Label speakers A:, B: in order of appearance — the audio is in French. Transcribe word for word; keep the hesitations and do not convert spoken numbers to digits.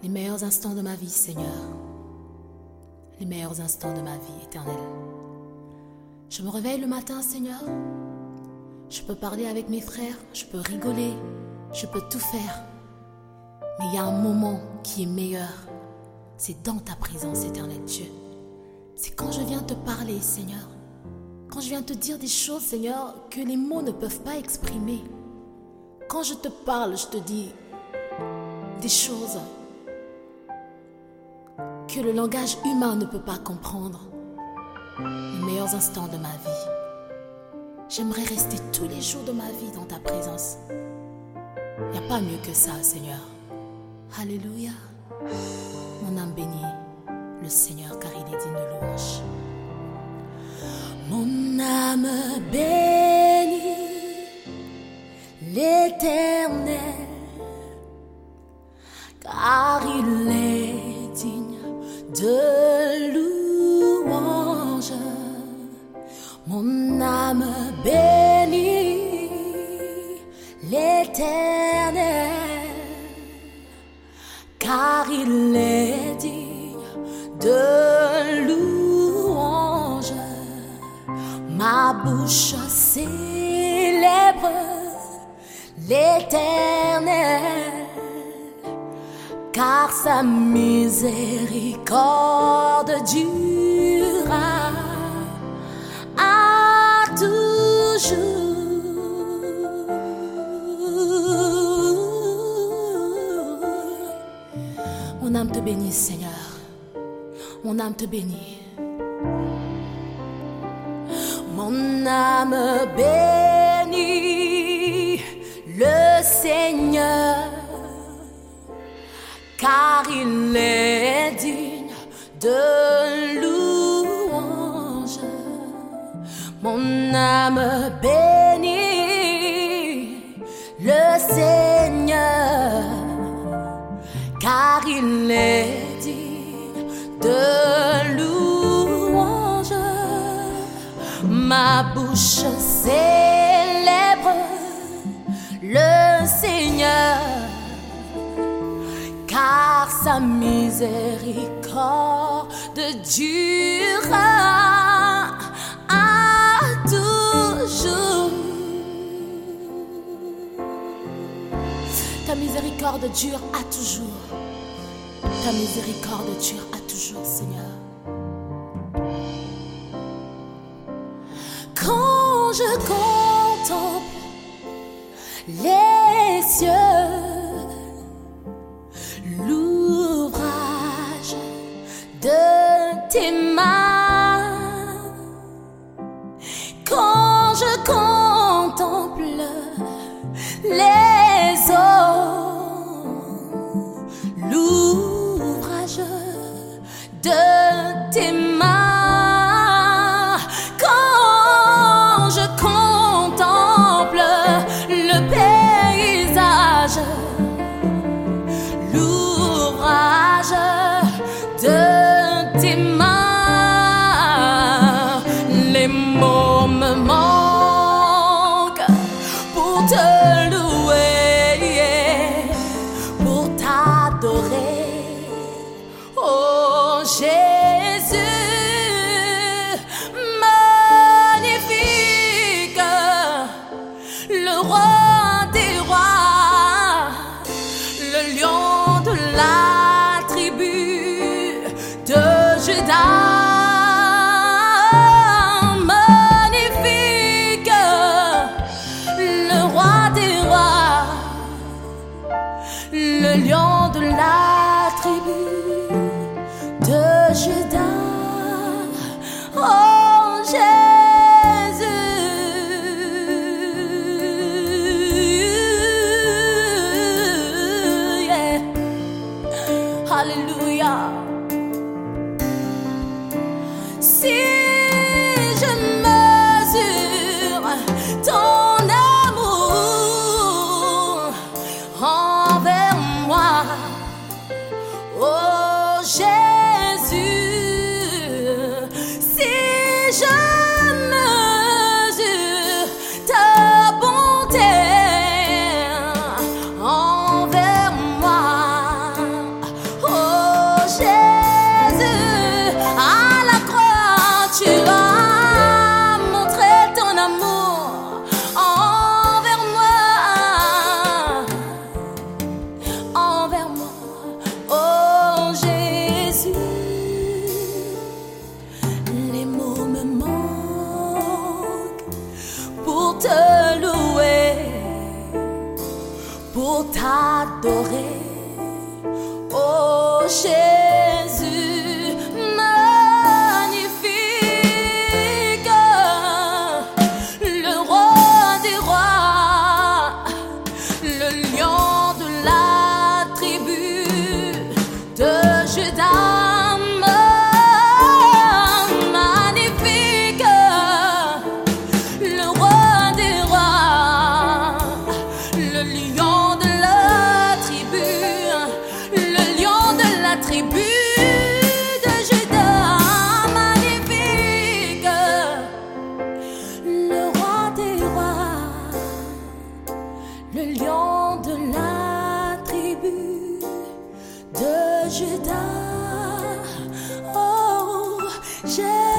A: les meilleurs instants de ma vie, Seigneur. Les meilleurs instants de ma vie, Éternel. Je me réveille le matin, Seigneur. Je peux parler avec mes frères, je peux rigoler, je peux tout faire. Mais il y a un moment qui est meilleur. C'est dans ta présence, Éternel Dieu. C'est quand je viens te parler, Seigneur. Quand je viens te dire des choses, Seigneur, que les mots ne peuvent pas exprimer. Quand je te parle, je te dis des choses que le langage humain ne peut pas comprendre. Les meilleurs instants de ma vie. J'aimerais rester tous les jours de ma vie dans ta présence. Il n'y a pas mieux que ça, Seigneur. Alléluia. Mon âme bénit le Seigneur car il est digne de louange. Mon âme bénit l'Éternel car il est digne de louange. Mon âme bénit l'Éternel car il est digne de louange. Ma bouche célèbre l'Éternel car sa miséricorde durera à toujours. Mon âme te bénit, Seigneur. Mon âme te bénit. Mon âme bénit le Seigneur car il est digne de louange. Mon âme bénit le Seigneur car il est digne de louange. Ma bouche célèbre le Seigneur car sa miséricorde durera à toujours. Ta miséricorde dure à toujours. Ta miséricorde dure à toujours, Seigneur. Quand je contemple les cieux, l'ouvrage de tes mains, quand je contemple les eaux, l'ouvrage de tes mains, quand je contemple le paysage, l'ouvrage de tes mains, les mots me manquent pour te louer, pour t'adorer, oh Jésus, magnifique, le roi des rois, le lion de la tribu de Juda. Magnifique, le roi des rois, le lion de la tribu de Juda. Oh Jésus, yeah. Alléluia. Si je mesure ton amour envers moi, pour t'adorer. Oh Jésus, magnifique, le roi des rois, le lion de la tribu de Juda. Magnifique, le roi des rois, le lion de la tribu, le lion de la tribu de Juda. Magnifique, le roi des rois, le lion de la tribu de Juda. Oh, j'ai